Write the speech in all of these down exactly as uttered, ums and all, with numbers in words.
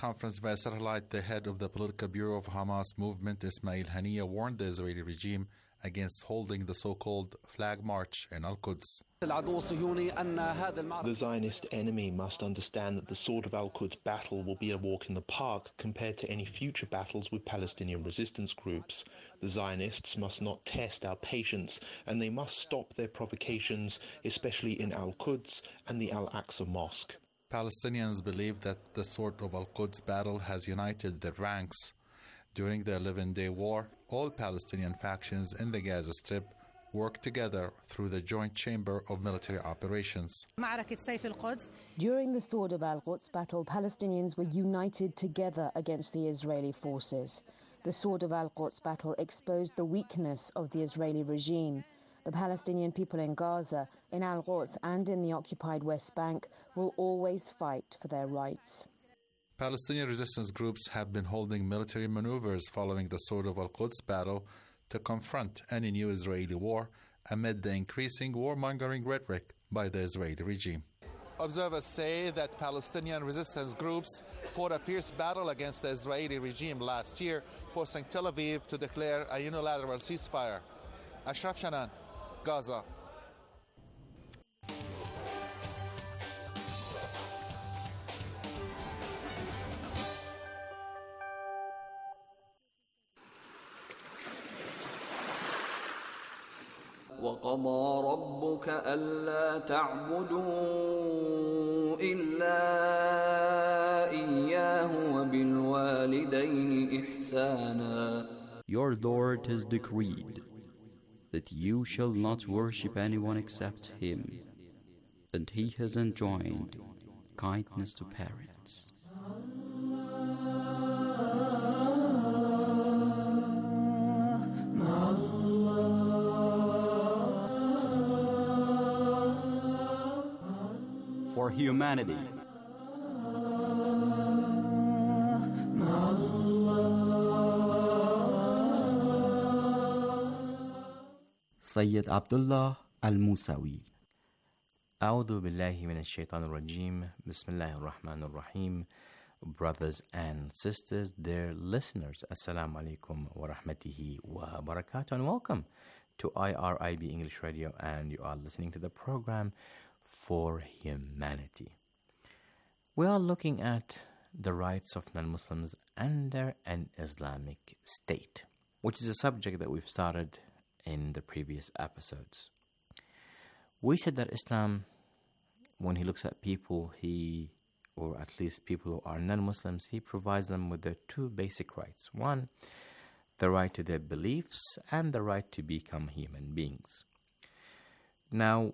Conference via satellite, the head of the political bureau of Hamas movement, Ismail Haniyeh, warned the Israeli regime against holding the so-called flag march in Al-Quds. The Zionist enemy must understand that the Sword of Al-Quds battle will be a walk in the park compared to any future battles with Palestinian resistance groups. The Zionists must not test our patience, and they must stop their provocations, especially in Al-Quds and the Al-Aqsa Mosque. Palestinians believe that the Sword of Al-Quds battle has united their ranks. During the eleven-day war, all Palestinian factions in the Gaza Strip worked together through the Joint Chamber of Military Operations. During the Sword of Al-Quds battle, Palestinians were united together against the Israeli forces. The Sword of Al-Quds battle exposed the weakness of the Israeli regime. The Palestinian people in Gaza, in Al-Quds and in the occupied West Bank will always fight for their rights. Palestinian resistance groups have been holding military maneuvers following the Sword of Al-Quds battle to confront any new Israeli war amid the increasing warmongering rhetoric by the Israeli regime. Observers say that Palestinian resistance groups fought a fierce battle against the Israeli regime last year, forcing Tel Aviv to declare a unilateral ceasefire. Ashraf Shanan, Gaza. وَقَضَى رَبُّكَ أَلَّا تَعْبُدُوا إِلَّا إِيَّاهُ وَبِالْوَالِدَيْنِ إِحْسَانًا. Your Lord has decreed that you shall not worship anyone except Him, and He has enjoined kindness to parents. For humanity. Sayyid Abdullah Al-Musawi. A'udhu billahi minash shaitanir rajim. Bismillahir rahmanir rahim. Brothers and sisters, dear listeners, Assalamu alaikum wa rahmatihi wa barakatuh, and welcome to I R I B English Radio, and you are listening to the program For Humanity. We are looking at the rights of non-Muslims under an Islamic state, which is a subject that we've started in the previous episodes. We said that Islam, when he looks at people, he, or at least people who are non-Muslims, he provides them with their two basic rights. One, the right to their beliefs, and the right to become human beings. Now,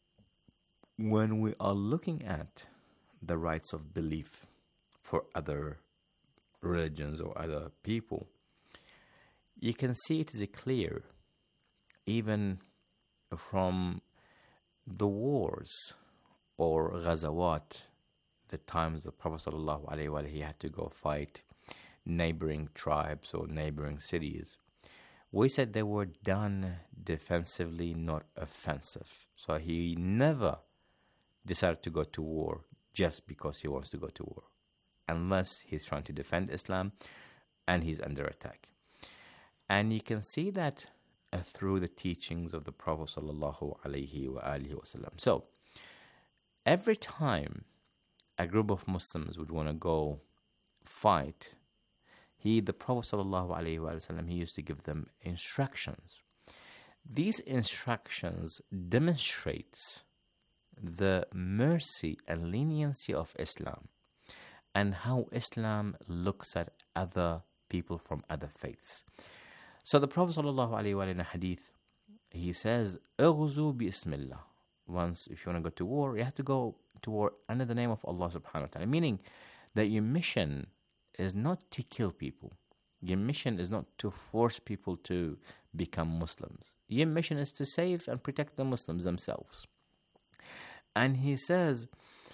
when we are looking at the rights of belief for other religions or other people, you can see it is clear, even from the wars or ghazawat, the times the Prophet ﷺ, he had to go fight neighboring tribes or neighboring cities. We said they were done defensively, not offensive. So he never decided to go to war just because he wants to go to war, unless he's trying to defend Islam and he's under attack. And you can see that uh, through the teachings of the Prophet sallallahu alaihi wasallam. So every time a group of Muslims would want to go fight, he, the Prophet sallallahu alaihi wasallam, he used to give them instructions. These instructions demonstrates the mercy and leniency of Islam and how Islam looks at other people from other faiths. So the Prophet ﷺ in a hadith, he says, "Ughzu bi ismillah." Once, if you want to go to war, you have to go to war under the name of Allah subhanahu wa ta'ala. Meaning that your mission is not to kill people. Your mission is not to force people to become Muslims. Your mission is to save and protect the Muslims themselves. And he says,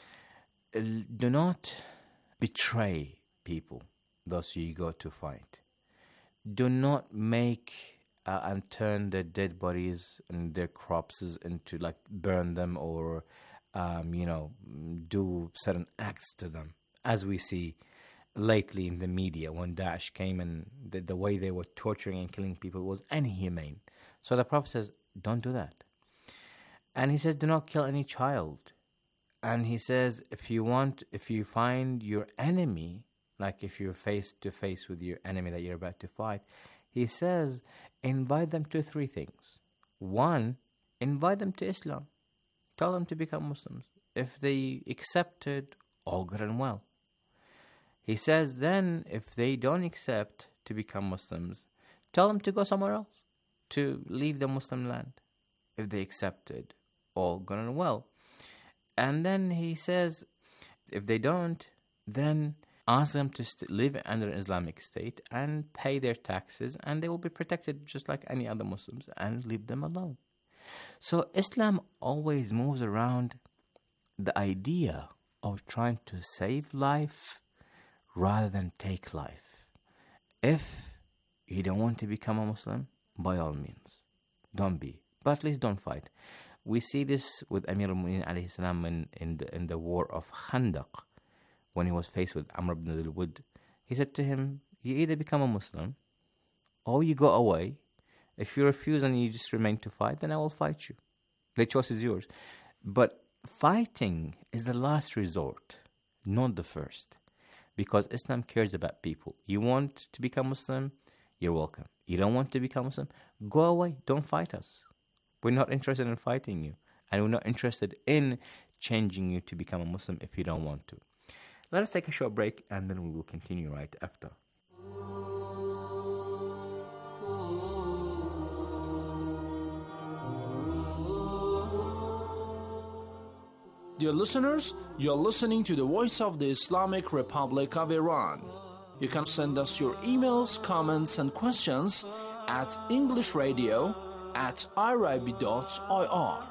do not betray people, those you go to fight. Do not make uh, and turn their dead bodies and their corpses into, like, burn them or, um, you know, do certain acts to them, as we see lately in the media when Daesh came, and the, the way they were torturing and killing people was inhumane. So the Prophet says, don't do that. And he says, do not kill any child. And he says, if you want, if you find your enemy, like if you're face to face with your enemy that you're about to fight, he says, invite them to three things. One, invite them to Islam. Tell them to become Muslims. If they accepted, all good and well. He says then, if they don't accept to become Muslims, tell them to go somewhere else, to leave the Muslim land. If they accepted, all good and well. And then he says, if they don't, then ask them to st- live under an Islamic state and pay their taxes, and they will be protected just like any other Muslims, and leave them alone. So Islam always moves around the idea of trying to save life rather than take life. If you don't want to become a Muslim, by all means, don't be. But at least don't fight. We see this with Amir al-Mu'minin alayhi salam in, in, the, in the war of Khandaq, when he was faced with Amr ibn al-Wud. He said to him, you either become a Muslim or you go away. If you refuse and you just remain to fight, then I will fight you. The choice is yours. But fighting is the last resort, not the first. Because Islam cares about people. You want to become Muslim? You're welcome. You don't want to become Muslim? Go away. Don't fight us. We're not interested in fighting you. And we're not interested in changing you to become a Muslim if you don't want to. Let us take a short break and then we will continue right after. Dear listeners, you're listening to the Voice of the Islamic Republic of Iran. You can send us your emails, comments, and questions at englishradio at irib dot I R.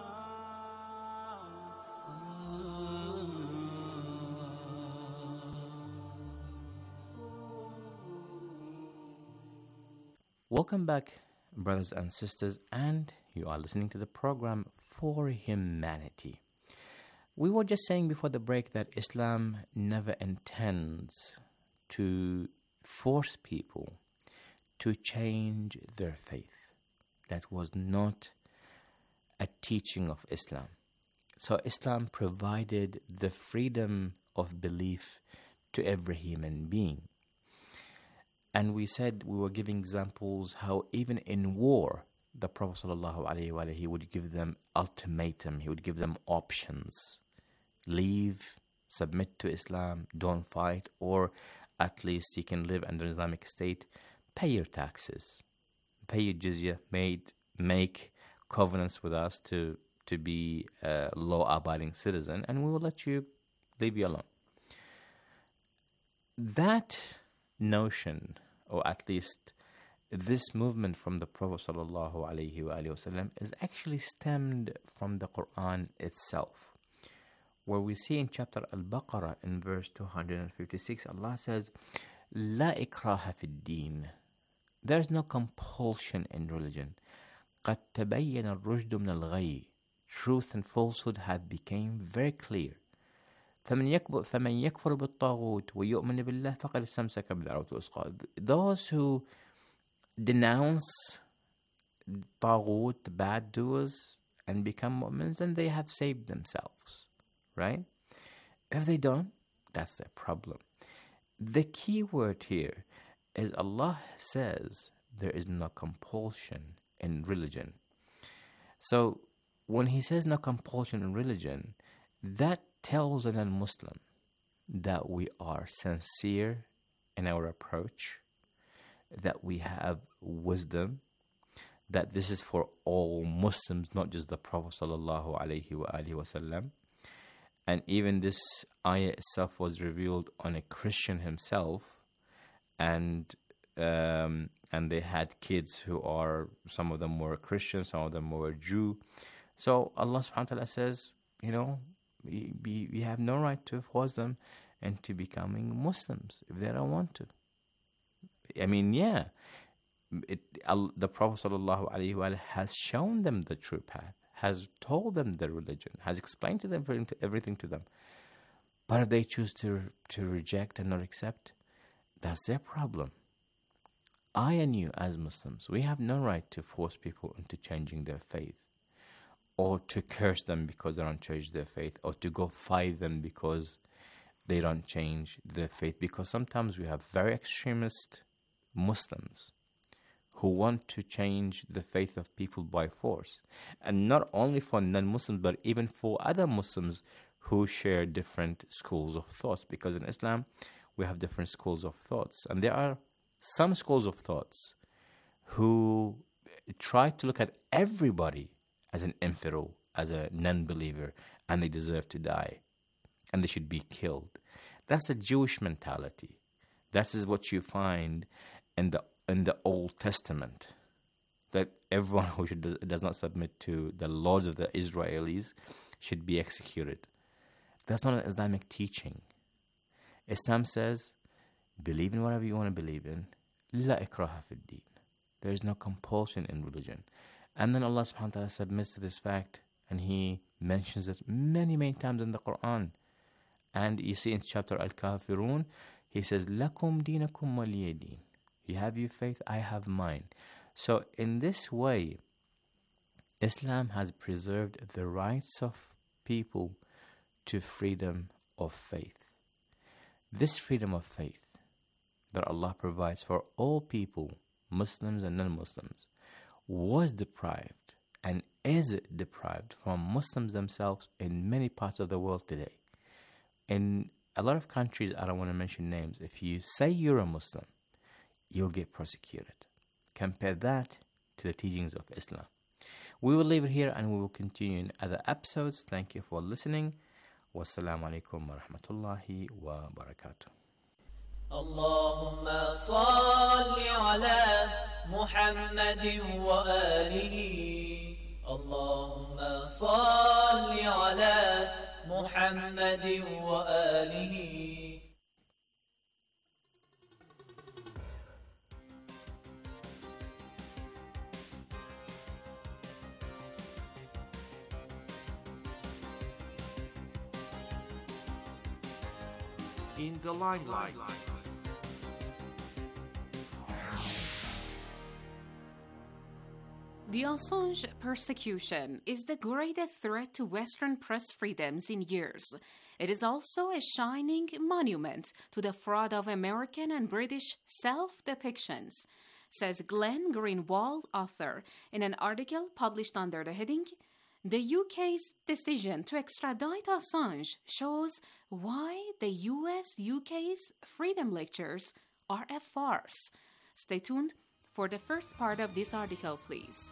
Welcome back, brothers and sisters, and you are listening to the program For Humanity. We were just saying before the break that Islam never intends to force people to change their faith. That was not a teaching of Islam. So Islam provided the freedom of belief to every human being. And we said, we were giving examples how even in war, the Prophet ﷺ, he would give them ultimatum, he would give them options. Leave, submit to Islam, don't fight, or at least you can live under Islamic state, pay your taxes, pay your jizya, made, make covenants with us to, to be a law-abiding citizen, and we will let you leave you alone. That notion, or at least this movement from the Prophet sallallahu alaihi wasallam, is actually stemmed from the Quran itself, where we see in chapter Al-Baqarah in verse two hundred fifty-six, Allah says, "La ikraha fi ad-din." There is no compulsion in religion. قَدْ تَبَيَّنَ الرُّشْدُ مِنَ الْغَيِّ. Truth and falsehood have become very clear. فَمَنْ يَكْفُرْ بِالطَّاغُوتِ وَيُؤْمِنْ بِاللَّهِ فَقَدِ اسْتَمْسَكَ بِالْعُرْوَةِ الْوُثْقَى. Those who denounce Taghut, the bad doers, and become mu'mins, then they have saved themselves. Right? If they don't, that's their problem. The key word here is Allah says there is no compulsion in religion. So when He says no compulsion in religion, that tells a non-Muslim that we are sincere in our approach, that we have wisdom, that this is for all Muslims, not just the Prophet sallallahu alaihi wasallam. And even this ayah itself was revealed on a Christian himself, and um, and they had kids who are, some of them were Christian, some of them were Jew. So Allah subhanahu wa ta'ala says, you know, we, we, we have no right to force them into becoming Muslims if they don't want to. I mean, yeah, it, uh, the Prophet sallallahu alaihi wasallam has shown them the true path, has told them their religion, has explained to them everything to them. But if they choose to to reject and not accept, that's their problem. I and you as Muslims, we have no right to force people into changing their faith, or to curse them because they don't change their faith, or to go fight them because they don't change their faith. Because sometimes we have very extremist Muslims who want to change the faith of people by force. And not only for non-Muslims, but even for other Muslims who share different schools of thoughts. Because in Islam, we have different schools of thoughts. And there are some schools of thoughts who try to look at everybody as an infidel, as a non-believer, and they deserve to die, and they should be killed. That's a Jewish mentality. That is what you find in the in the Old Testament, that everyone who should, does not submit to the laws of the Israelis should be executed. That's not an Islamic teaching. Islam says, believe in whatever you want to believe in. La ikraha fi din. There is no compulsion in religion. And then Allah subhanahu wa ta'ala submits to this fact, and He mentions it many, many times in the Quran. And you see in chapter Al-Kafirun, He says, Lakum dinakum waliya din. You have your faith, I have mine. So in this way, Islam has preserved the rights of people to freedom of faith. This freedom of faith that Allah provides for all people, Muslims and non-Muslims, was deprived and is deprived from Muslims themselves in many parts of the world today. In a lot of countries, I don't want to mention names, if you say you're a Muslim, you'll get persecuted. Compare that to the teachings of Islam. We will leave it here and we will continue in other episodes. Thank you for listening. Wassalamu alaikum wa rahmatullahi wa barakatuh. اللهم صل على محمد وآله اللهم صل على محمد وآله. In the limelight. The Assange persecution is the greatest threat to Western press freedoms in years. It is also a shining monument to the fraud of American and British self-depictions, says Glenn Greenwald, author, in an article published under the heading, The U K's decision to extradite Assange shows why the U S U K's freedom lectures are a farce. Stay tuned for the first part of this article, please.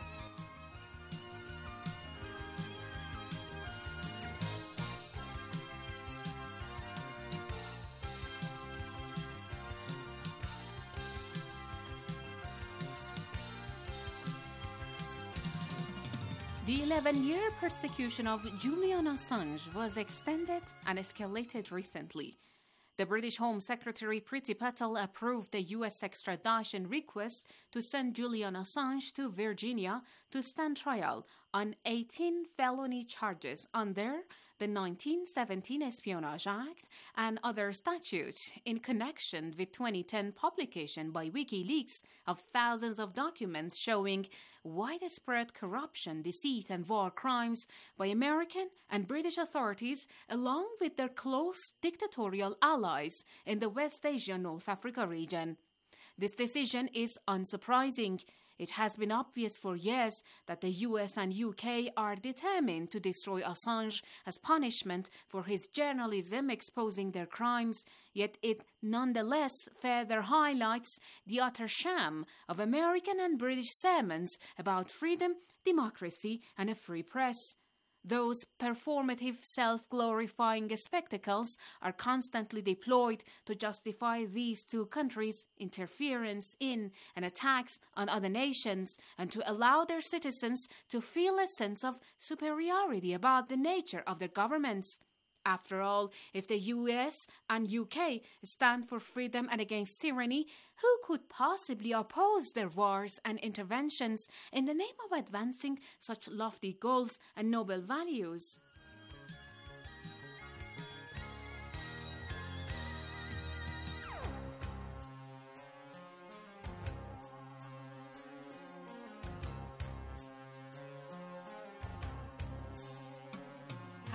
The eleven-year persecution of Julian Assange was extended and escalated recently. The British Home Secretary Priti Patel approved the U S extradition request to send Julian Assange to Virginia to stand trial on eighteen felony charges under the nineteen seventeen Espionage Act and other statutes in connection with twenty ten publication by WikiLeaks of thousands of documents showing widespread corruption, deceit, and war crimes by American and British authorities along with their close dictatorial allies in the West Asia North Africa region. This decision is unsurprising. It has been obvious for years that the U S and U K are determined to destroy Assange as punishment for his journalism exposing their crimes, yet it nonetheless further highlights the utter sham of American and British sermons about freedom, democracy, and a free press. Those performative, self-glorifying spectacles are constantly deployed to justify these two countries' interference in and attacks on other nations and to allow their citizens to feel a sense of superiority about the nature of their governments. After all, if the U S and U K stand for freedom and against tyranny, who could possibly oppose their wars and interventions in the name of advancing such lofty goals and noble values?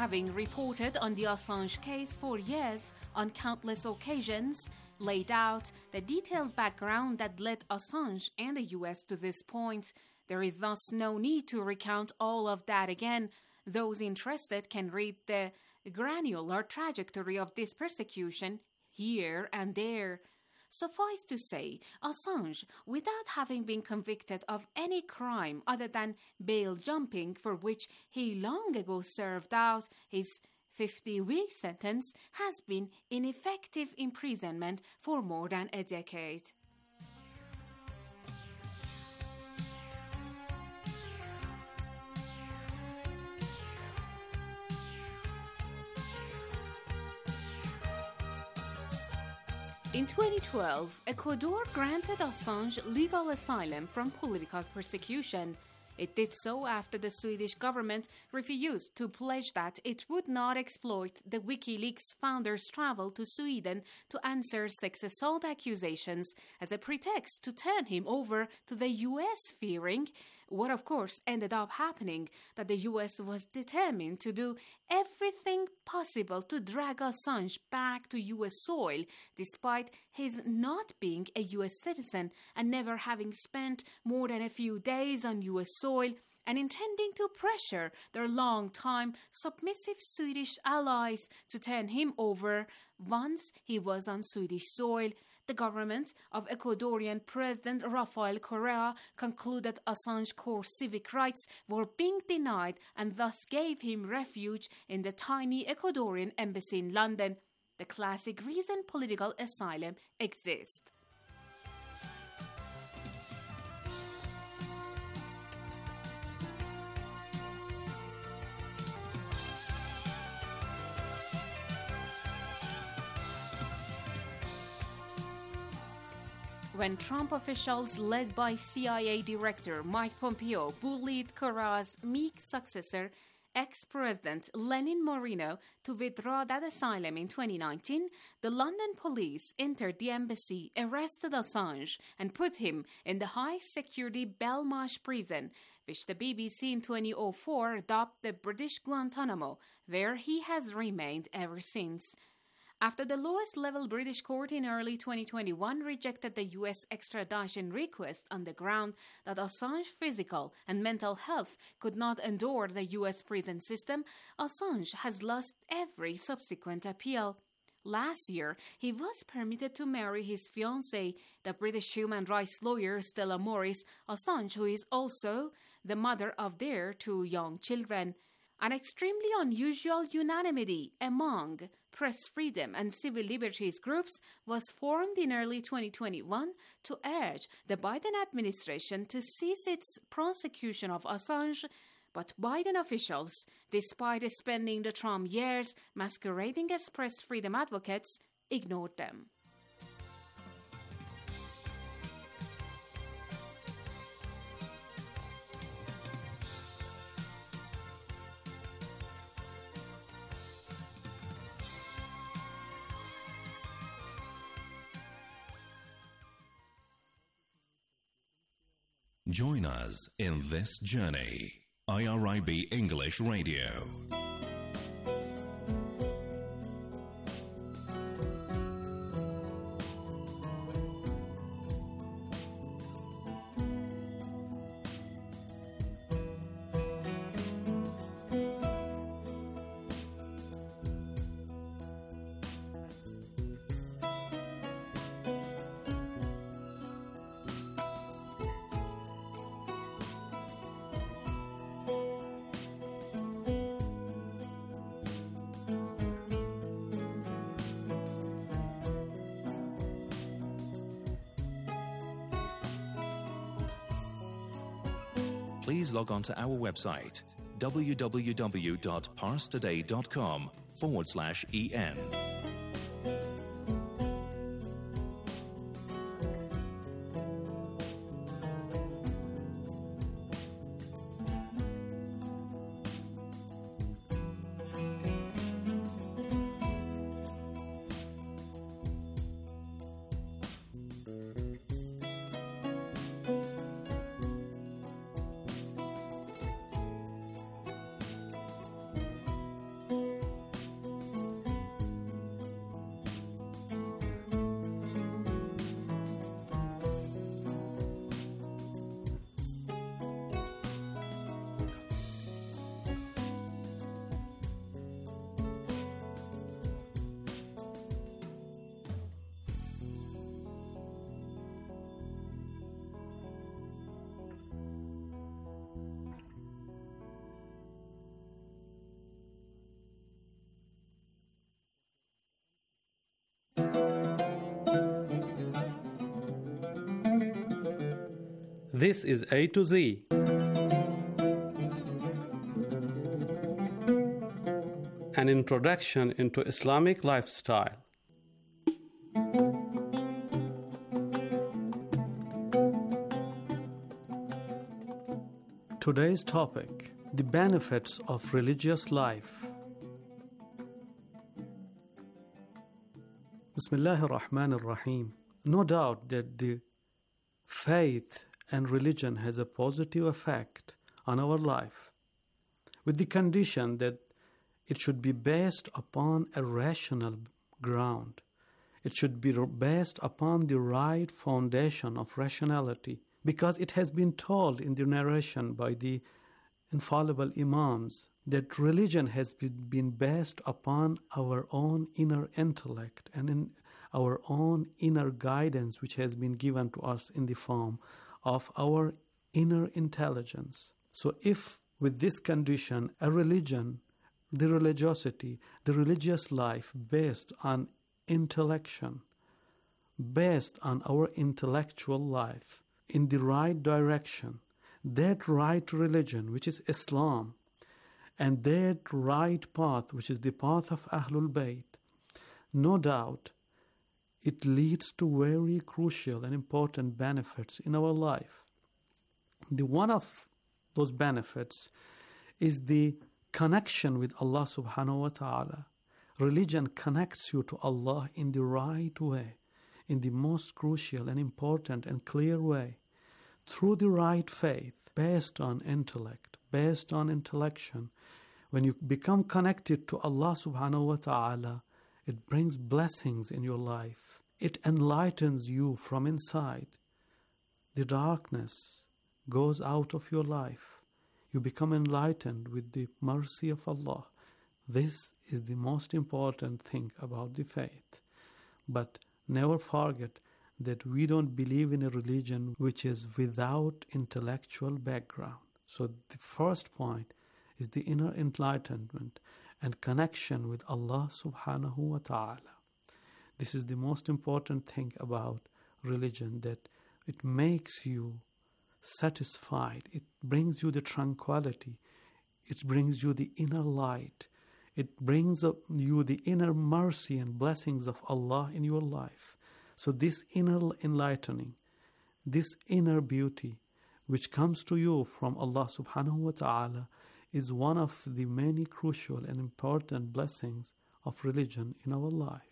having reported on the Assange case for years on countless occasions, laid out the detailed background that led Assange and the U S to this point. There is thus no need to recount all of that again. Those interested can read the granular trajectory of this persecution here and there. Suffice to say, Assange, without having been convicted of any crime other than bail jumping, for which he long ago served out his fifty-week sentence, has been in effective imprisonment for more than a decade. In twenty twelve, Ecuador granted Assange legal asylum from political persecution. It did so after the Swedish government refused to pledge that it would not exploit the WikiLeaks founder's travel to Sweden to answer sex assault accusations as a pretext to turn him over to the U S, fearing what of course ended up happening, that the U S was determined to do everything possible to drag Assange back to U S soil, despite his not being a U S citizen and never having spent more than a few days on U S soil, and intending to pressure their long-time submissive Swedish allies to turn him over once he was on Swedish soil. The government of Ecuadorian President Rafael Correa concluded Assange's core civic rights were being denied and thus gave him refuge in the tiny Ecuadorian embassy in London, the classic reason political asylum exists. When Trump officials led by C I A Director Mike Pompeo bullied Correa's meek successor, ex-President Lenin Moreno, to withdraw that asylum in twenty nineteen, the London police entered the embassy, arrested Assange, and put him in the high-security Belmarsh prison, which the B B C in twenty oh four dubbed the British Guantanamo, where he has remained ever since. After the lowest-level British court in early twenty twenty-one rejected the U S extradition request on the ground that Assange's physical and mental health could not endure the U S prison system, Assange has lost every subsequent appeal. Last year, he was permitted to marry his fiancée, the British human rights lawyer Stella Morris, Assange, who is also the mother of their two young children. An extremely unusual unanimity among press freedom and civil liberties groups was formed in early twenty twenty-one to urge the Biden administration to cease its prosecution of Assange, but Biden officials, despite spending the Trump years masquerading as press freedom advocates, ignored them. Join us in this journey. I R I B English Radio. Please log on to our website, www.parstoday.com forward slash EN. This is A to Z. An introduction into Islamic lifestyle. Today's topic: the benefits of religious life. Bismillahir Rahmanir Rahim. No doubt that the faith and religion has a positive effect on our life, with the condition that it should be based upon a rational ground. It should be based upon the right foundation of rationality, because it has been told in the narration by the infallible Imams that religion has been based upon our own inner intellect and in our own inner guidance, which has been given to us in the form of our inner intelligence. So if with this condition, a religion, the religiosity, the religious life based on intellection, based on our intellectual life, in the right direction, that right religion, which is Islam, and that right path, which is the path of Ahlul Bayt, no doubt it leads to very crucial and important benefits in our life. The one of those benefits is the connection with Allah subhanahu wa ta'ala. Religion connects you to Allah in the right way, in the most crucial and important and clear way, through the right faith, based on intellect, based on intellection. When you become connected to Allah subhanahu wa ta'ala, it brings blessings in your life. It enlightens you from inside. The darkness goes out of your life. You become enlightened with the mercy of Allah. This is the most important thing about the faith. But never forget that we don't believe in a religion which is without intellectual background. So the first point is the inner enlightenment and connection with Allah subhanahu wa ta'ala. This is the most important thing about religion, that it makes you satisfied. It brings you the tranquility. It brings you the inner light. It brings you the inner mercy and blessings of Allah in your life. So this inner enlightening, this inner beauty, which comes to you from Allah subhanahu wa ta'ala, is one of the many crucial and important blessings of religion in our life.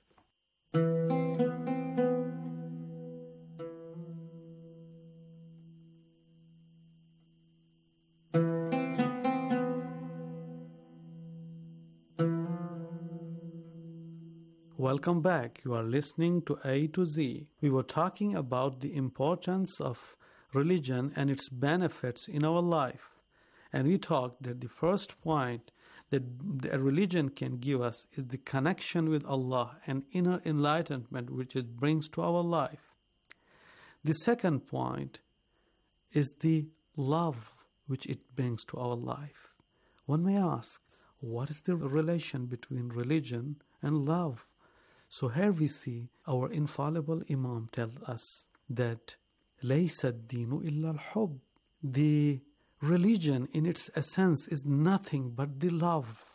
Welcome back. You are listening to A to Z. We were talking about the importance of religion and its benefits in our life. And we talked that the first point that a religion can give us is the connection with Allah and inner enlightenment which it brings to our life. The second point is the love which it brings to our life. One may ask, what is the relation between religion and love? So here we see our infallible Imam tell us that لَيْسَ الدِّينُ إِلَّا الْحُبِّ. The religion in its essence is nothing but the love.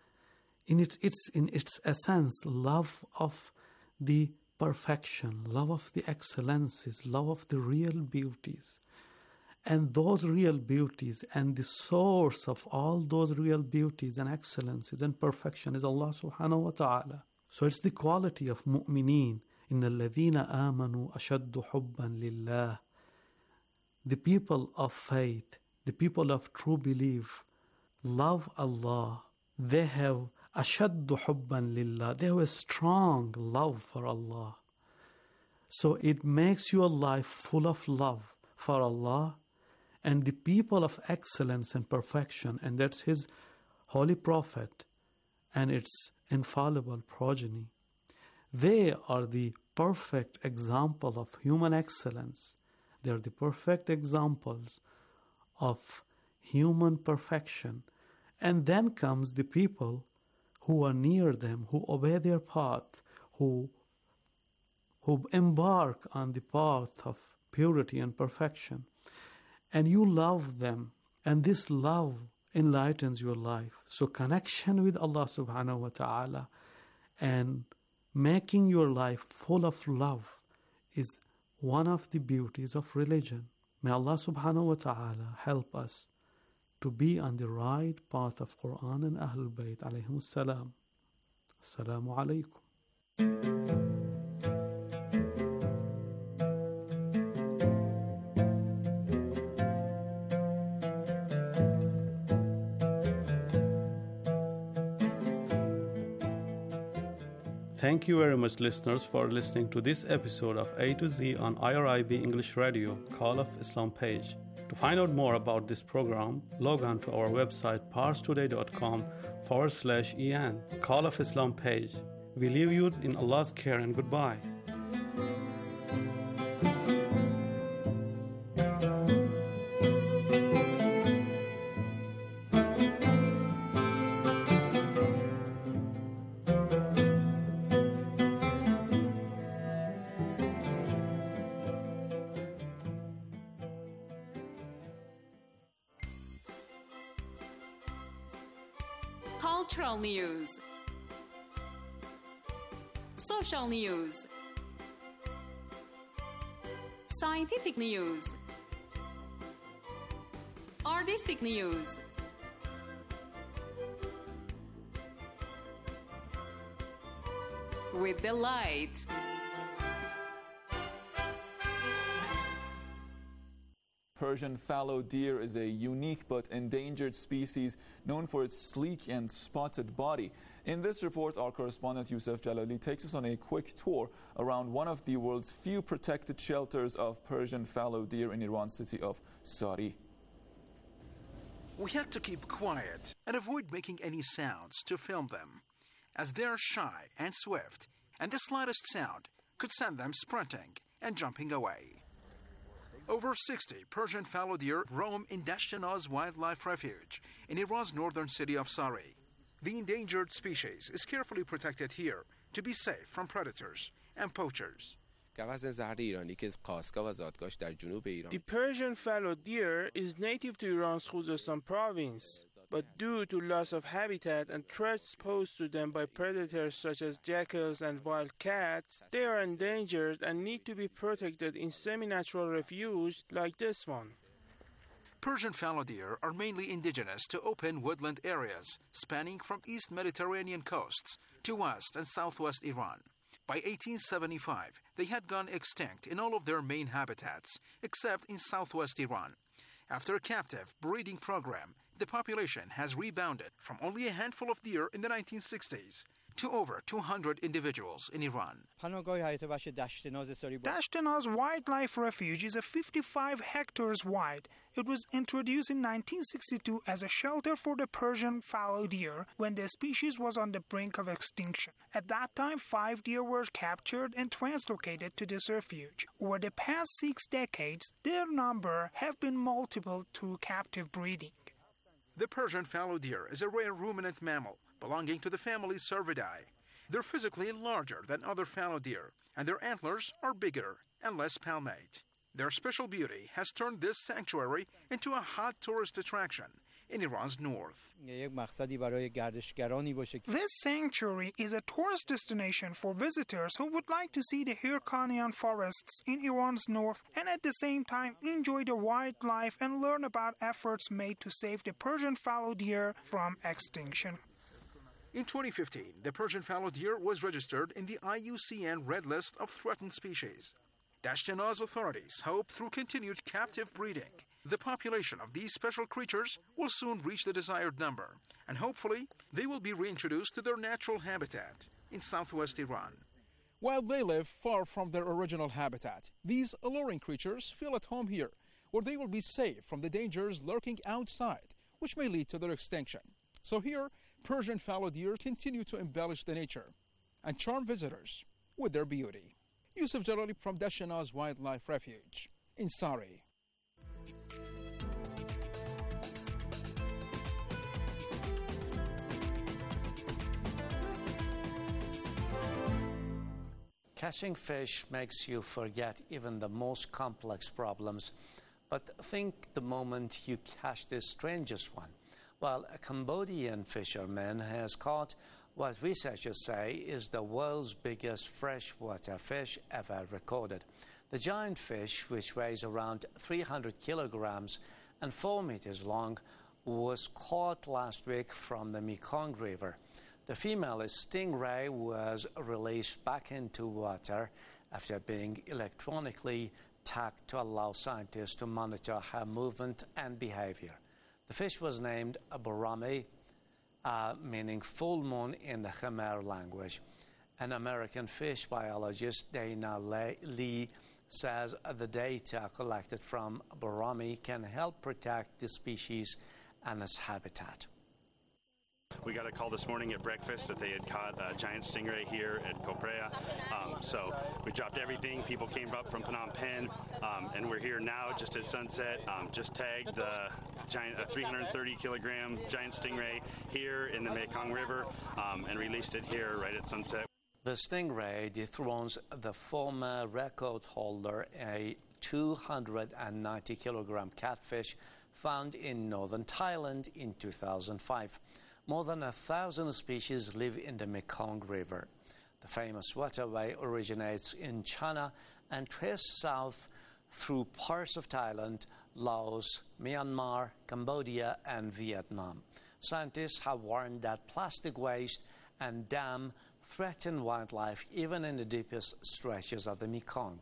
In its, its, in its essence, love of the perfection, love of the excellences, love of the real beauties. And those real beauties and the source of all those real beauties and excellences and perfection is Allah subhanahu wa ta'ala. So it's the quality of mu'mineen. إِنَّ الَّذِينَ آمَنُوا أَشَدُّ حُبًّا لِلَّهِ. The people of faith, the people of true belief, love Allah. They have أَشَدُّ حُبًّا لِلَّهِ. They have a strong love for Allah. So it makes your life full of love for Allah and the people of excellence and perfection, and that's His Holy Prophet and its infallible progeny. They are the perfect example of human excellence. They are the perfect examples of human perfection. And then comes the people who are near them, who obey their path, who, who embark on the path of purity and perfection. and you love them, and this love enlightens your life. So connection with Allah subhanahu wa ta'ala and making your life full of love is one of the beauties of religion. May Allah subhanahu wa ta'ala help us to be on the right path of Quran and Ahlul Bayt alayhimus salam. Assalamu alaikum. Thank you very much, listeners, for listening to this episode of A to Z on I R I B English Radio, Call of Islam page. To find out more about this program, log on to our website parstoday.com forward slash EN, Call of Islam page. We leave you in Allah's care and goodbye. Cultural news, social news, scientific news, artistic news, with the light. Persian fallow deer is a unique but endangered species known for its sleek and spotted body. In this report, our correspondent Yusuf Jalali takes us on a quick tour around one of the world's few protected shelters of Persian fallow deer in Iran's city of Sari. We had to keep quiet and avoid making any sounds to film them, as they are shy and swift, and the slightest sound could send them sprinting and jumping away. Over sixty Persian fallow deer roam in Dashtanaz Wildlife Refuge in Iran's northern city of Sari. The endangered species is carefully protected here to be safe from predators and poachers. The Persian fallow deer is native to Iran's Khuzestan province, but due to loss of habitat and threats posed to them by predators such as jackals and wild cats, they are endangered and need to be protected in semi-natural refuge like this one. Persian fallow deer are mainly indigenous to open woodland areas spanning from East Mediterranean coasts to West and Southwest Iran. By eighteen seventy-five, they had gone extinct in all of their main habitats, except in Southwest Iran. After a captive breeding program, the population has rebounded from only a handful of deer in the nineteen sixties to over two hundred individuals in Iran. Dashtanaz Wildlife Refuge is a fifty-five hectares wide. It was introduced in nineteen sixty-two as a shelter for the Persian fallow deer when the species was on the brink of extinction. At that time, five deer were captured and translocated to this refuge. Over the past six decades, their number have been multiplied through captive breeding. The Persian fallow deer is a rare ruminant mammal belonging to the family Cervidae. They're physically larger than other fallow deer, and their antlers are bigger and less palmate. Their special beauty has turned this sanctuary into a hot tourist attraction in Iran's north. This sanctuary is a tourist destination for visitors who would like to see the Hyrkanian forests in Iran's north and at the same time enjoy the wildlife and learn about efforts made to save the Persian fallow deer from extinction. In twenty fifteen, the Persian fallow deer was registered in the I U C N Red List of Threatened Species. Dashtanaz authorities hope through continued captive breeding, the population of these special creatures will soon reach the desired number, and hopefully they will be reintroduced to their natural habitat in southwest Iran. While they live far from their original habitat, these alluring creatures feel at home here, where they will be safe from the dangers lurking outside, which may lead to their extinction. So here, Persian fallow deer continue to embellish the nature and charm visitors with their beauty. Yusuf Jalali from Dashtanaz Wildlife Refuge in Sari. Catching fish makes you forget even the most complex problems But think the moment you catch the strangest one. Well, a Cambodian fisherman has caught what researchers say is the world's biggest freshwater fish ever recorded. The giant fish, which weighs around three hundred kilograms and four meters long, was caught last week from the Mekong River. The female stingray was released back into water after being electronically tagged to allow scientists to monitor her movement and behavior. The fish was named Borami, uh, meaning full moon in the Khmer language. An American fish biologist, Dana Lee, says the data collected from Borami can help protect the species and its habitat. We got a call this morning at breakfast that they had caught a giant stingray here at Coprea. Um, so we dropped everything. People came up from Phnom Penh, um, and we're here now just at sunset. Um, just tagged the giant, a three hundred thirty kilogram giant stingray here in the Mekong River, um, and released it here right at sunset. The stingray dethrones the former record holder, a two hundred ninety kilogram catfish found in northern Thailand in two thousand five. More than a thousand species live in the Mekong River. The famous waterway originates in China and twists south through parts of Thailand, Laos, Myanmar, Cambodia, and Vietnam. Scientists have warned that plastic waste and dam threaten wildlife even in the deepest stretches of the Mekong.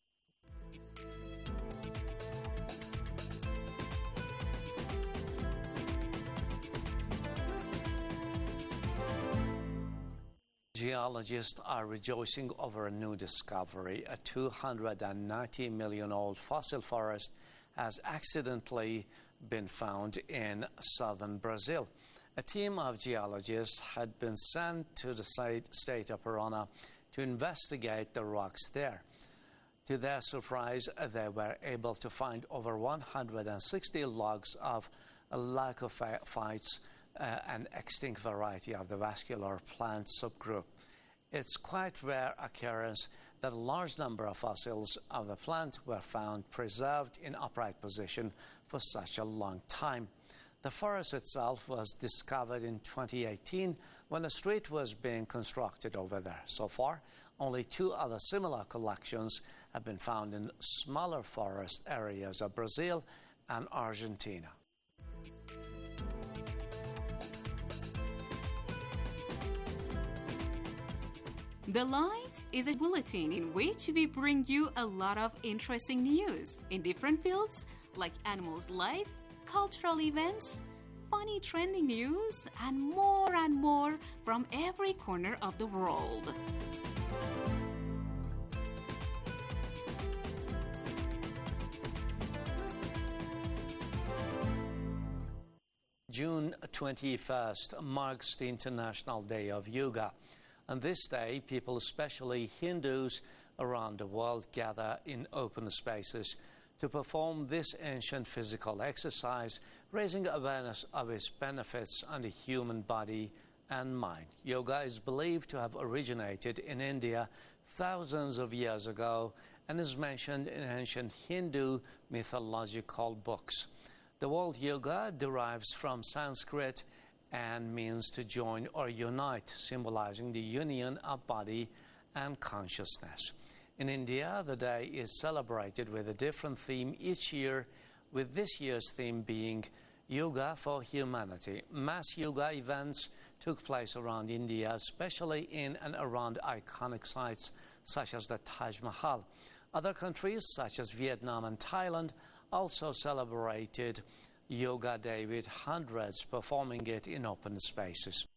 Geologists are rejoicing over a new discovery. A two hundred ninety million old fossil forest has accidentally been found in southern Brazil. A team of geologists had been sent to the state of Parana to investigate the rocks there. To their surprise, they were able to find over one hundred sixty logs of lycophytes, Uh, an extinct variety of the vascular plant subgroup. It's quite rare occurrence that a large number of fossils of the plant were found preserved in upright position for such a long time. The forest itself was discovered in twenty eighteen when a street was being constructed over there. So far, only two other similar collections have been found in smaller forest areas of Brazil and Argentina. The Light is a bulletin in which we bring you a lot of interesting news in different fields like animals' life, cultural events, funny trending news, and more and more from every corner of the world. June twenty-first marks the International Day of Yoga. On this day, people, especially Hindus around the world, gather in open spaces to perform this ancient physical exercise, raising awareness of its benefits on the human body and mind. Yoga is believed to have originated in India thousands of years ago and is mentioned in ancient Hindu mythological books. The word yoga derives from Sanskrit and means to join or unite, symbolizing the union of body and consciousness. In India, the day is celebrated with a different theme each year, with this year's theme being Yoga for Humanity. Mass yoga events took place around India, especially in and around iconic sites such as the Taj Mahal. Other countries, such as Vietnam and Thailand, also celebrated Yoga Day with hundreds performing it in open spaces.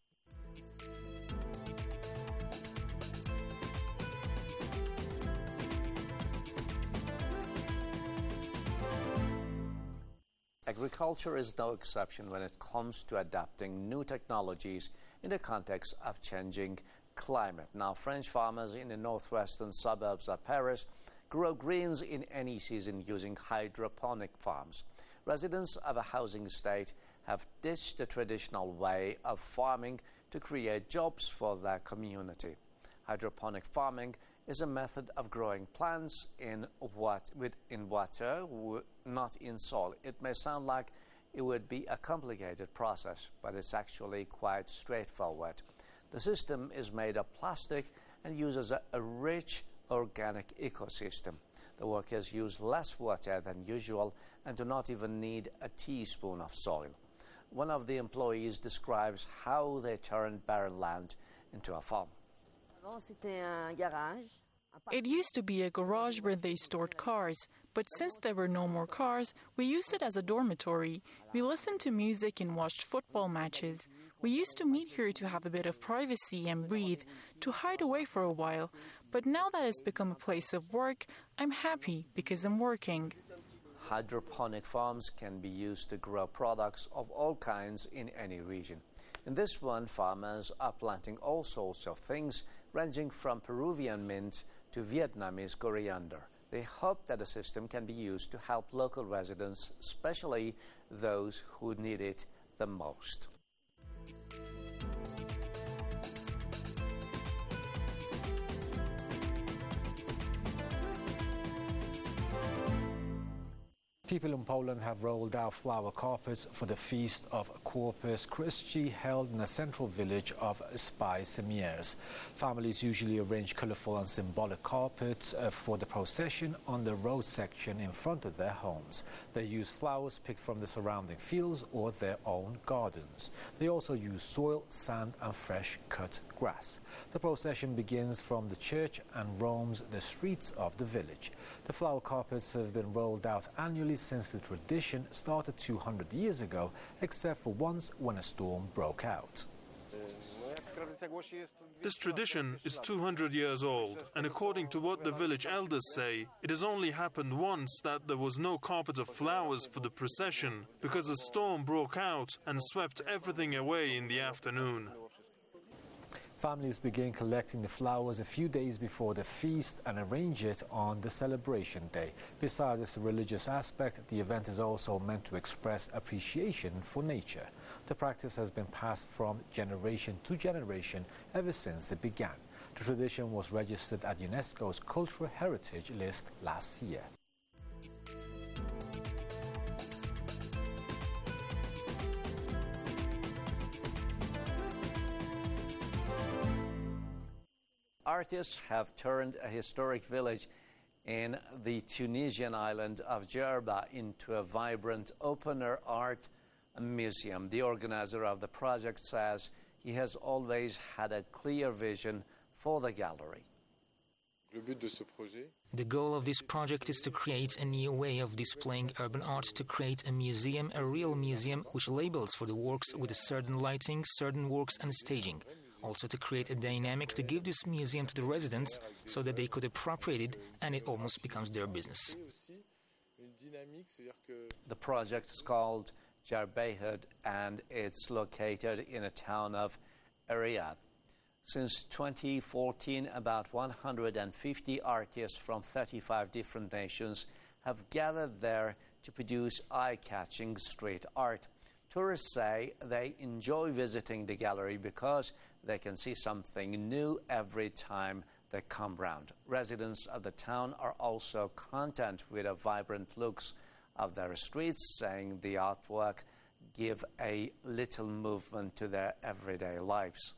Agriculture is no exception when it comes to adapting new technologies in the context of changing climate. Now, French farmers in the northwestern suburbs of Paris grow greens in any season using hydroponic farms. Residents of a housing estate have ditched the traditional way of farming to create jobs for their community. Hydroponic farming is a method of growing plants in, what, with, in water, not in soil. It may sound like it would be a complicated process, but it's actually quite straightforward. The system is made of plastic and uses a, a rich organic ecosystem. The workers use less water than usual and do not even need a teaspoon of soil. One of the employees describes how they turned barren land into a farm. It used to be a garage where they stored cars, but since there were no more cars, we used it as a dormitory. We listened to music and watched football matches. We used to meet here to have a bit of privacy and breathe, to hide away for a while. But now that it's become a place of work, I'm happy because I'm working. Hydroponic farms can be used to grow products of all kinds in any region. In this one, farmers are planting all sorts of things, ranging from Peruvian mint to Vietnamese coriander. They hope that the system can be used to help local residents, especially those who need it the most. People in Poland have rolled out flower carpets for the feast of Corpus Christi held in the central village of Spy-Semieres. Families usually arrange colorful and symbolic carpets uh, for the procession on the road section in front of their homes. They use flowers picked from the surrounding fields or their own gardens. They also use soil, sand and fresh cut grass. The procession begins from the church and roams the streets of the village. The flower carpets have been rolled out annually since the tradition started two hundred years ago, except for once when a storm broke out. This tradition is two hundred years old, and according to what the village elders say, it has only happened once that there was no carpet of flowers for the procession, because a storm broke out and swept everything away in the afternoon. Families begin collecting the flowers a few days before the feast and arrange it on the celebration day. Besides its religious aspect, the event is also meant to express appreciation for nature. The practice has been passed from generation to generation ever since it began. The tradition was registered at UNESCO's Cultural Heritage List last year. Artists have turned a historic village in the Tunisian island of Djerba into a vibrant open-air art museum. The organizer of the project says he has always had a clear vision for the gallery. The goal of this project is to create a new way of displaying urban art, to create a museum, a real museum which labels for the works with a certain lighting, certain works and staging. Also to create a dynamic to give this museum to the residents so that they could appropriate it and it almost becomes their business. The project is called Djerbehud and it's located in a town of Eriad. Since twenty fourteen, about one hundred fifty artists from thirty-five different nations have gathered there to produce eye-catching street art. Tourists say they enjoy visiting the gallery because they can see something new every time they come round. Residents of the town are also content with the vibrant looks of their streets, saying the artwork give a little movement to their everyday lives.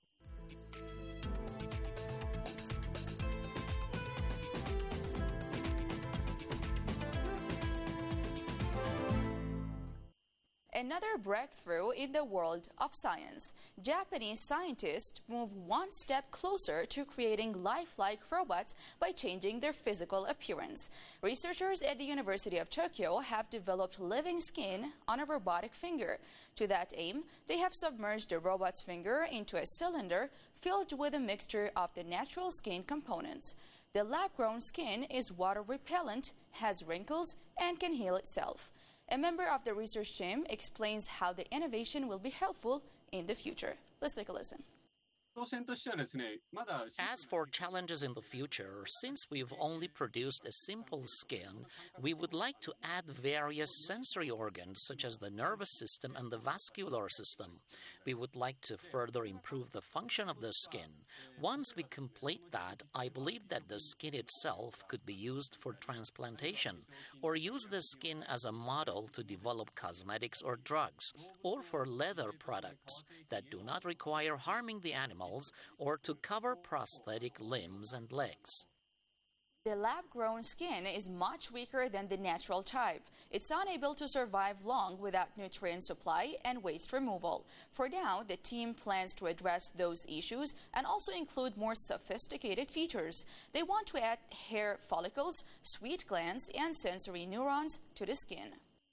Another breakthrough in the world of science. Japanese scientists move one step closer to creating lifelike robots by changing their physical appearance. Researchers at the University of Tokyo have developed living skin on a robotic finger. To that aim, they have submerged the robot's finger into a cylinder filled with a mixture of the natural skin components. The lab-grown skin is water-repellent, has wrinkles, and can heal itself. A member of the research team explains how the innovation will be helpful in the future. Let's take a listen. As for challenges in the future, since we've only produced a simple skin, we would like to add various sensory organs such as the nervous system and the vascular system. We would like to further improve the function of the skin. Once we complete that, I believe that the skin itself could be used for transplantation, or use the skin as a model to develop cosmetics or drugs, or for leather products that do not require harming the animals, or to cover prosthetic limbs and legs. The lab-grown skin is much weaker than the natural type. It's unable to survive long without nutrient supply and waste removal. For now, the team plans to address those issues and also include more sophisticated features. They want to add hair follicles, sweat glands, and sensory neurons to the skin.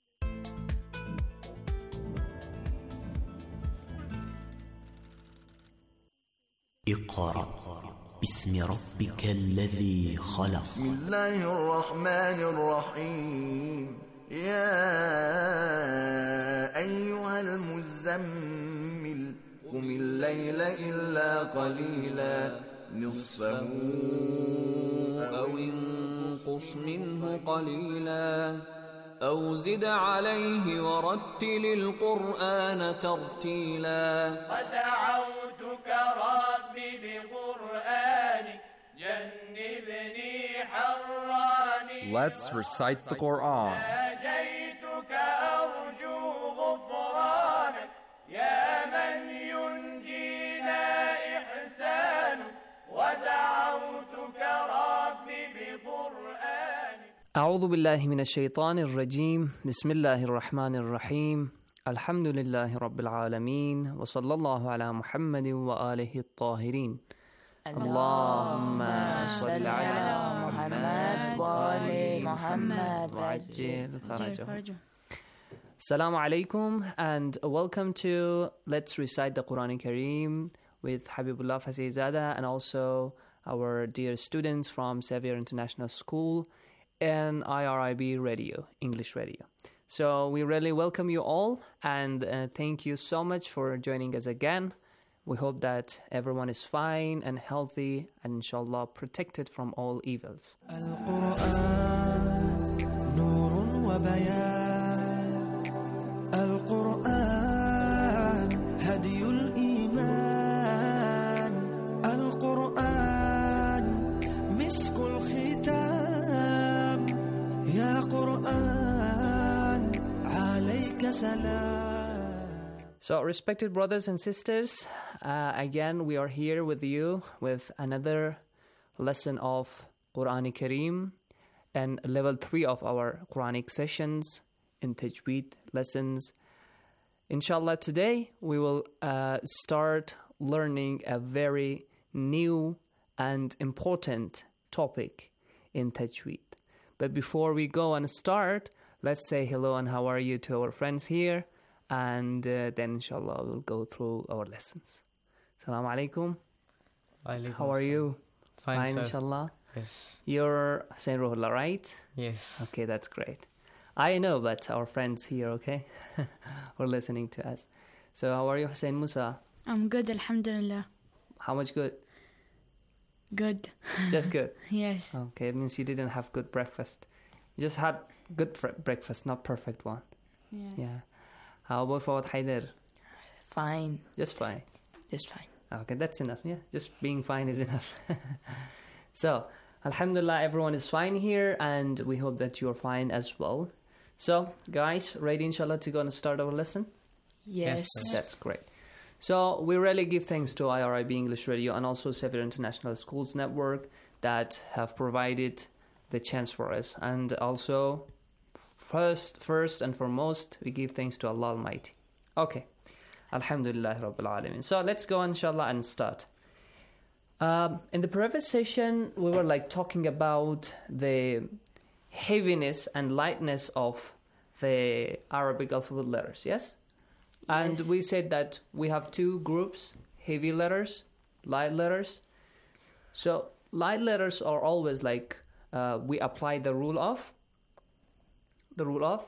اقرأ باسم ربك الذي خلق. بسم الله الرحمن الرحيم. يا أيها المزمل قم الليل إلا قليلا نصفه أو انقص منه قليلا أو زد عليه ورتل القرآن ترتيلا. ودعوتك ربي بقرآنك جنبني حراني. Let's recite the Quran. ناجيتك أرجو غفرانك يا من ينجينا إحسانك. ودعوتك ربي بقرآنك. أعوذ بالله من الشيطان الرجيم. بسم الله الرحمن الرحيم. الحمد لله رب العالمين وصلى الله على محمد وآله الطاهرين. اللهم صل على محمد وآل محمد وعجل فرجه. Assalamu alaikum and welcome to Let's Recite the Quran Kareem with Habibullah Fasizada and also our dear students from Xavier International School and I R I B Radio, English Radio. So we really welcome you all and uh, thank you so much for joining us again. We hope that everyone is fine and healthy and inshallah protected from all evils. القرآن نور وبيان. القرآن هدي الإيمان. القرآن مسك الختام. يا قرآن عليك سلام. So, respected brothers and sisters, uh, again we are here with you with another lesson of Quran Kareem and level three of our Quranic sessions in Tajweed lessons. Inshallah, today we will uh, start learning a very new and important topic in Tajweed. But before we go and start, let's say hello and how are you to our friends here. And uh, then inshallah we'll go through our lessons. Assalamu alaikum. How are you? Fine, Fine sir. inshallah. Yes. You're Hussein Ruhullah, right? Yes. Okay, that's great. I know, but our friends here, okay, who are listening to us. So how are you, Hussein Musa? I'm good, alhamdulillah. How much good? Good. Just good? Yes. Okay, it means you didn't have good breakfast. You just had good fr- breakfast, not perfect one. Yes. Yeah. How about Fawad Haider? Fine. Just fine? Just fine. Okay, that's enough, yeah? Just being fine is enough. So, alhamdulillah, everyone is fine here, and we hope that you're fine as well. So, guys, ready inshallah to go and start our lesson? Yes. Yes. That's great. So, we really give thanks to I R I B English Radio and also Xavier International Schools Network that have provided the chance for us. And also, first, first and foremost, we give thanks to Allah Almighty. Okay. Alhamdulillah Rabbil Alameen. So, let's go inshallah and start. Um, in the previous session, we were like talking about the heaviness and lightness of the Arabic alphabet letters, yes? And Yes. we said that we have two groups, heavy letters, light letters. So light letters are always like, uh, we apply the rule of, the rule of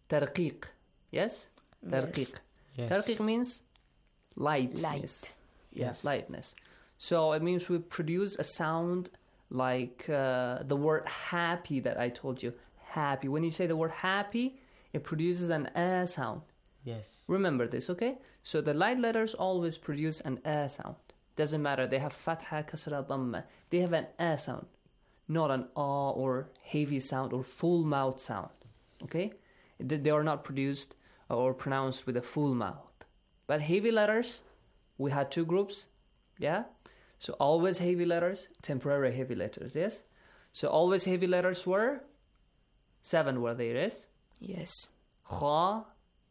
tarqiq, yes? Yes. Tarqiq. Yes. Tarqiq means light. Light. Yeah, Yes. lightness. So it means we produce a sound like uh, the word happy that I told you. Happy. When you say the word happy, it produces an a sound. Yes. Remember this, okay? So the light letters always produce an a sound. Doesn't matter. They have fatha, kasra, dhamma. They have an a sound, not an a or heavy sound or full mouth sound. Okay? They are not produced or pronounced with a full mouth. But heavy letters, we had two groups. Yeah? So always heavy letters, temporary heavy letters, yes? So always heavy letters were seven were there, yes? Yes. Kha,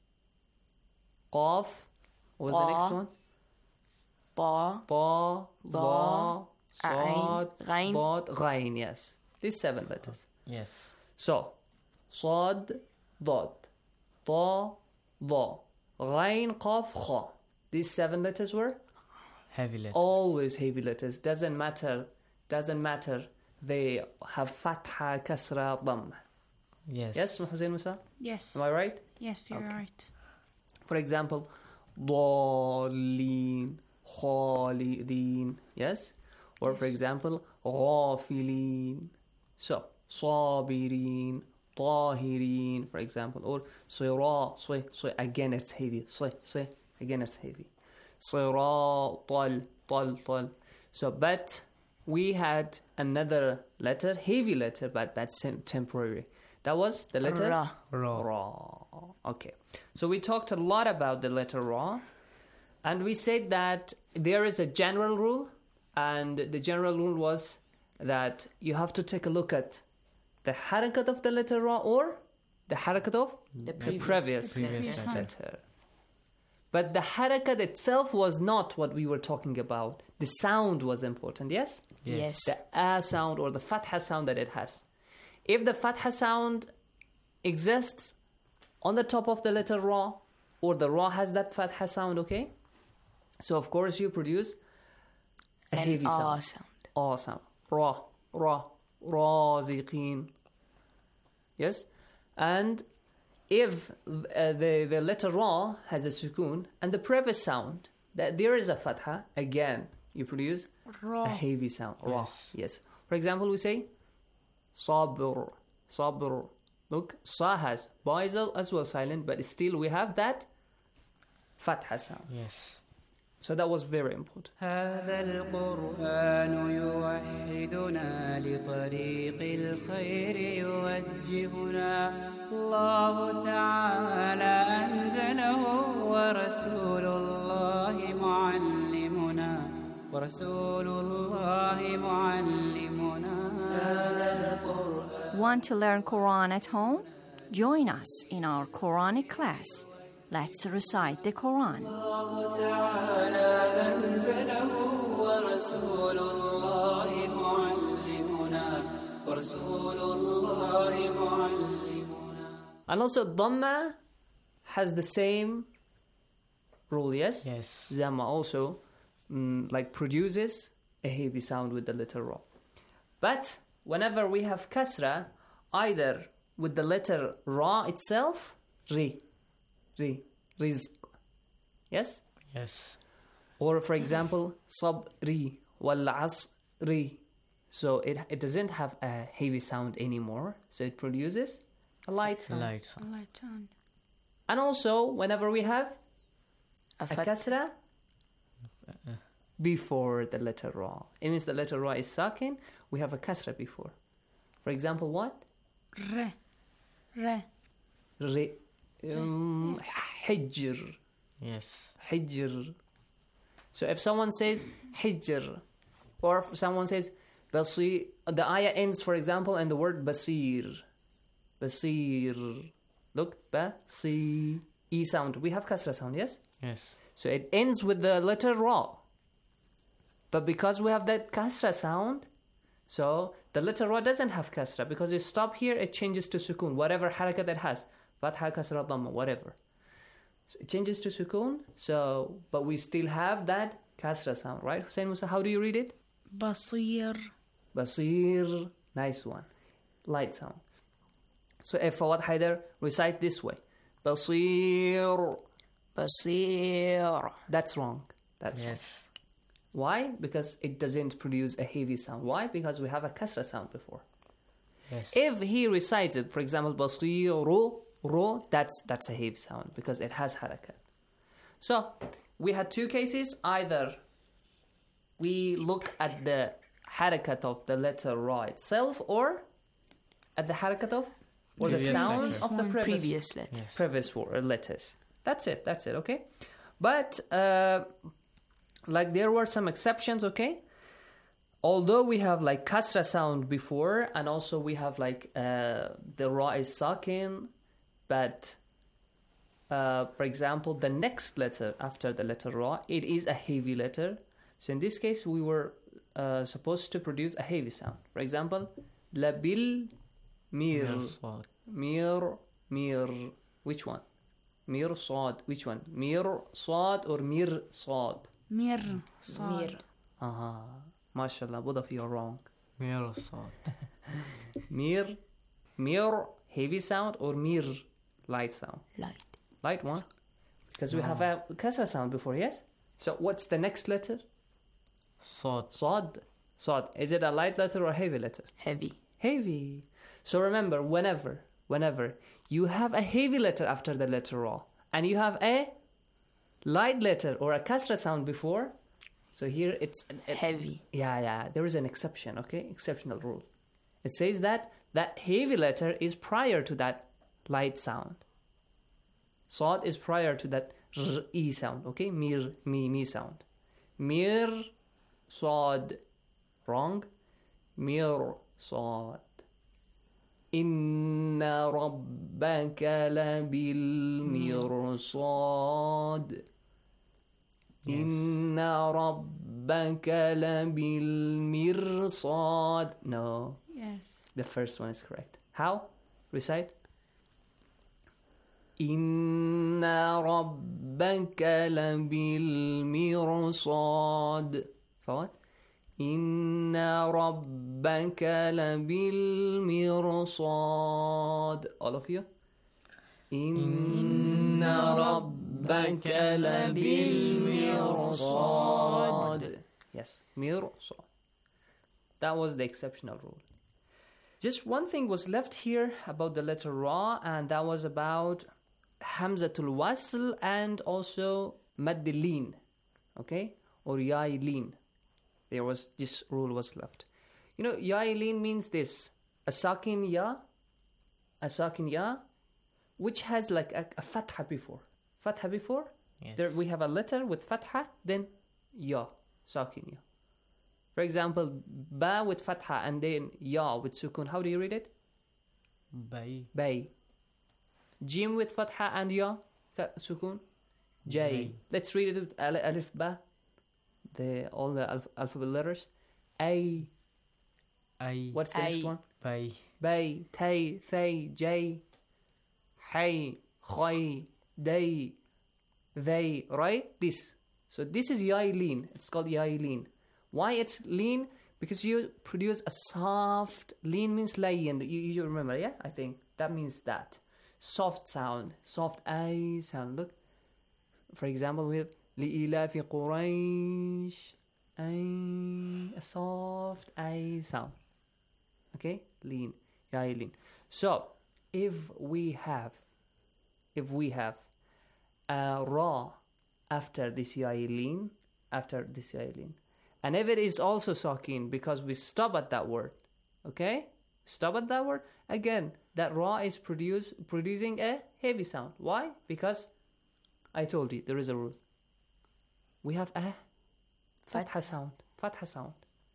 Qaf, what was the next Ta, one? Ta, Ta, Da, Ba, Ain, Sad, Ghain. Dad, Ghain, yes. These seven letters. Yes. So, Sad, Dad, Ta, Da, Ghain, Qaf, Kha. These seven letters were? Heavy letter. Always heavy letters. Doesn't matter. Doesn't matter. They have fatha, kasra, dhamma. Yes. Yes, Hussein Musa? Yes. Am I right? Yes, you're Okay. right. For example, ضالين, خالدين. Yes? Or for example, غافلين. So, صابرين, طاهرين, for example. Or صراط, صي, صي. Again, it's heavy. صي, صي. Again, it's heavy. صراط, طل, طل, طل. So, but we had another letter, heavy letter, but that's temporary. That was the letter? Ra. Ra. Ra. Okay. So we talked a lot about the letter Ra. And we said that there is a general rule. And the general rule was that you have to take a look at the harakat of the letter Ra or the harakat of The the previous- previous, the previous letter. letter. But the harakat itself was not what we were talking about. The sound was important, yes? Yes. The a sound or the fatha sound that it has. If the fatha sound exists on the top of the letter Ra, or the Ra has that fatha sound, okay? So of course you produce a An heavy ah sound. sound. Ah sound. Ra, Ra, Raziqeen. Yes? And if uh, the, the letter Ra has a sukoon, and the previous sound, that there is a fatha, again, you produce Ra. a heavy sound. Ra. Yes. Yes. For example, we say Sabr, Sabr. Look, Sa has Ba is as well silent, but still we have that fatha sound. Yes. So that was very important. هذا القرآن يوحدنا لطريق الخير يوجهنا الله تعالى أنزله ورسول الله معلمنا ورسول الله معلمنا هذا القرآن. Want to learn Quran at home? Join us in our Quranic class. Let's recite the Quran. الله تعالى أنزله ورسول الله معلمنا ورسول الله معلمنا. And also Dhamma has the same rule, yes? Yes. Zamma also mm, like produces a heavy sound with the letter Ra. But whenever we have Kasra, either with the letter Ra itself, Ri, Ri, Rizq. Yes? Yes. Or for example, Sabri, Wal Asri. So it, it doesn't have a heavy sound anymore. So it produces a light sound. Light sound. Light sound. And also, whenever we have A a fat- kasra before the letter Ra. It means the letter Ra is sakin, we have a kasra before. For example, what? Re. Re. Re. Um, hijr. Yes. Hijr. So if someone says hijr, or if someone says basir, the ayah ends, for example, in the word basir. Basir. Look, basir. E sound. We have kasra sound, yes? Yes. So it ends with the letter Ra. But because we have that kasra sound, so the letter Ra doesn't have kasra. Because you stop here, it changes to sukoon. Whatever harakat it has. Fatha, kasra, dhamma, whatever. So it changes to sukoon. So, but we still have that kasra sound, right? Hussein Musa, how do you read it? Basir. Basir. Nice one. Light sound. So if Fawad Haider recite this way. Basir. Basir. That's wrong. That's Yes. Why? Because it doesn't produce a heavy sound. Why? Because we have a kasra sound before. Yes. If he recites it, for example, basiru, ro, that's that's a heavy sound because it has harakat. So we had two cases. Either we look at the harakat of the letter ra itself, or at the harakat of or the Previous sound letter. of the One previous, previous letter. Yes. previous word, letters. That's it. That's it. Okay. But uh, like there were some exceptions. Okay. Although we have like kasra sound before, and also we have like uh, the ra is sakin, but uh, for example, the next letter after the letter ra, it is a heavy letter. So in this case, we were uh, supposed to produce a heavy sound. For example, labil mir, Mirsad. mir, mir. Which one? Mir sad. Which one? Mir sad or mir sad? Mir. Mir. Aha. MashaAllah, both of you are wrong. Mirsad. Mir, mir, heavy sound or mir, light sound? Light. Light one. Because we No. have a kasra sound before, yes? So what's the next letter? Sad. Sad. Sad. Is it a light letter or a heavy letter? Heavy. Heavy. So remember, whenever, whenever you have a heavy letter after the letter ra, and you have a light letter or a kasra sound before, so here it's a, Heavy. Yeah, yeah. There is an exception, okay? Exceptional rule. It says that that heavy letter is prior to that light sound. Sad is prior to that r e sound, okay? Mir, mi, mi sound. Mir, sad. Wrong. Mir, sad. Inna rabbaka labil mirsad. Inna rabbaka labil mirsad. No. Yes. The first one is correct. How? Recite. Inna rabbaka labil mirsad. Fawad. Inna rabbaka labil mirsad. All of you. Inna rabbaka labil mirsad. Yes, mirsad. That was the exceptional rule. Just one thing was left here about the letter ra, and that was about hamzatul wasl and also maddilin, okay, or yailin. There was this rule was left. You know, yailin means this: a sakin ya, a sakin ya, which has like a, a fatha before. Fatha before. Yes. There we have a letter with fatha, then ya, sakin ya. For example, ba with fatha and then ya with sukun. How do you read it? Bay. Bay. Jim with fatha and ya, sukun. J. Bay. Let's read it with al- alif ba. The all the alph- alphabet letters. A. Ay. What's the next Ay. one? Bay. Bay, tay, thay, j. Hay, khoy, day, they. Right? This. So this is yailin. It's called yailin. Why it's lean? Because you produce a soft. Lean means layin. You, you remember, yeah? I think that means that. Soft sound. Soft I sound. Look. For example, we have لإلاف قريش. I, a soft I sound. Okay? Lean. Yeah, lean. So, if we have, if we have a ra after this yailin, after this yailin, and if it is also sakin because we stop at that word, okay? Stop at that word. Again, that ra is produce, producing a heavy sound. Why? Because I told you, there is a rule. We have a fatha sound. Fatha sound.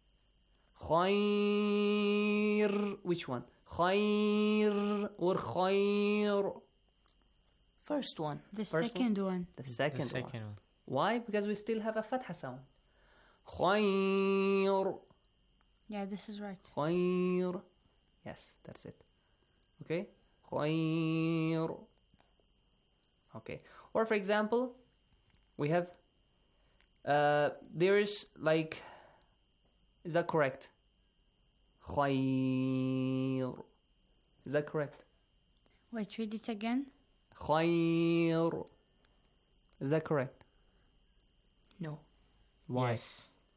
Khair. Which one? Khair or khair? First one. The First second one. The second, The second one. one. Why? Because we still have a fatha sound. Khair. Yeah, this is right. Khair. Yes, that's it. Okay? Khair. Okay. Or for example, we have, uh, there is like, is that correct? Khair. Is that correct? Wait, read it again. Khair. Is that correct? No. Why? Yes.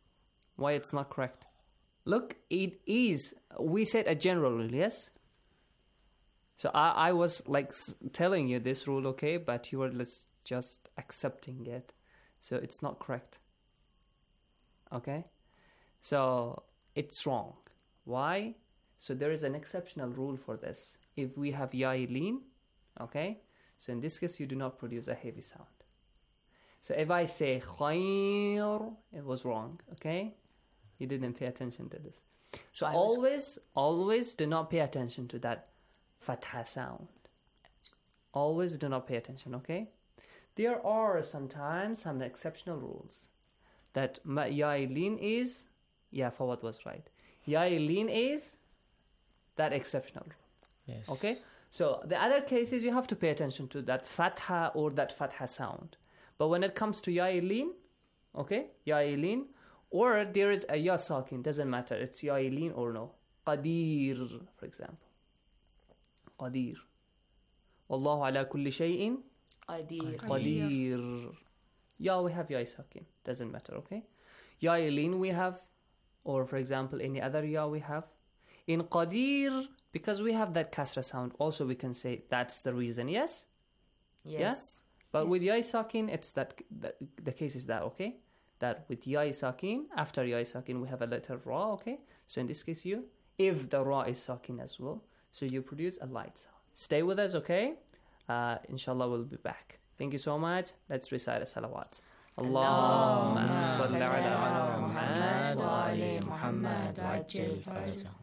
Why it's not correct? Look, it is. We said a general rule, yes? So I, I was like telling you this rule, okay? But you were just accepting it. So it's not correct. Okay? So it's wrong. Why? So there is an exceptional rule for this. If we have ya'i lean, okay? So in this case, you do not produce a heavy sound. So if I say khayr, it was wrong, okay? You didn't pay attention to this. So always, always do not pay attention to that fatha sound. Always do not pay attention, okay? There are sometimes some exceptional rules. That ya'i lean is, yeah, Fawad was right. Ya'i lean is that exceptional rule. Yes. Okay? So the other cases, you have to pay attention to that fatha or that fatha sound. But when it comes to ya'i lean, okay, ya'i lean, or there is a ya sakin, doesn't matter, it's ya'i lean or no. Qadir, for example. Qadir. Wallahu ala kulli shay'in Qadir. Qadir. Ya, we have ya'i sakin, doesn't matter, okay? Ya'i lean we have, or for example, any other ya we have. In Qadir, because we have that kasra sound, also we can say that's the reason, yes? Yes. Yeah? But yes. with ya'i sakin, it's that, that the case is that, okay? That with ya'i sakin, after ya'i sakin, we have a letter ra, okay? So in this case, you, if the ra is sakin as well, so you produce a light sound. Stay with us, okay? Uh, inshallah, we'll be back. Thank you so much. Let's recite a salawat. Allahumma salli ala Muhammad wa ali Muhammad wa ajil farajahum.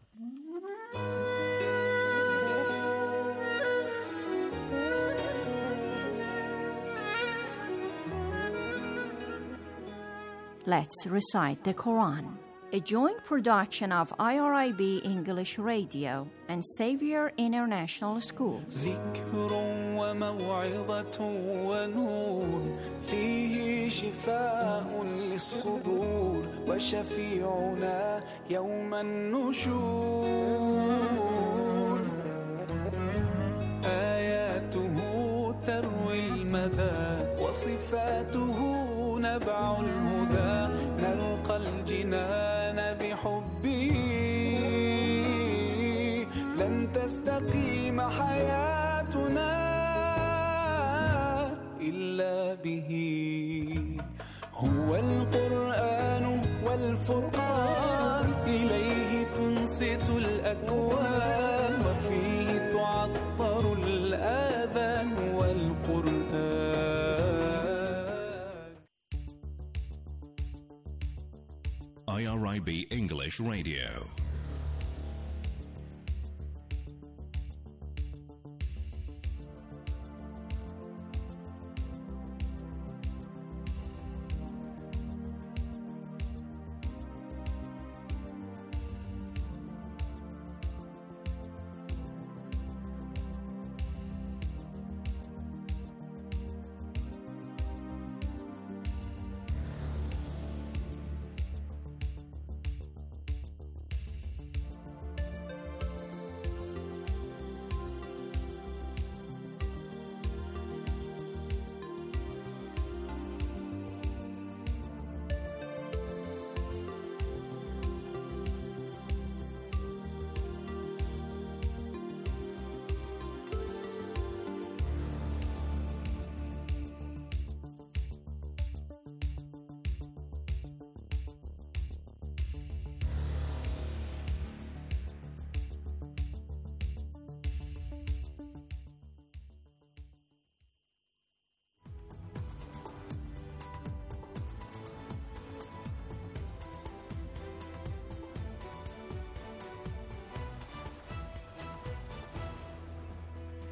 Let's recite the Quran. A joint production of I R I B English Radio and Xavier International Schools. ذكر وموعظة ونور فيه شفاء للصدور وشفيعنا يوم النشور آياته تروي المدى وصفاته نبع الهدى نلقى الجنان بحبه لن تستقيم حياتنا إلا به هو القرآن والفرقان إليه تنصت الأكوان وفيه تعطر الآذان والقرآن. I R I B English Radio.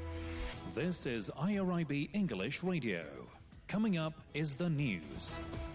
This is I R I B English Radio. Coming up is the news.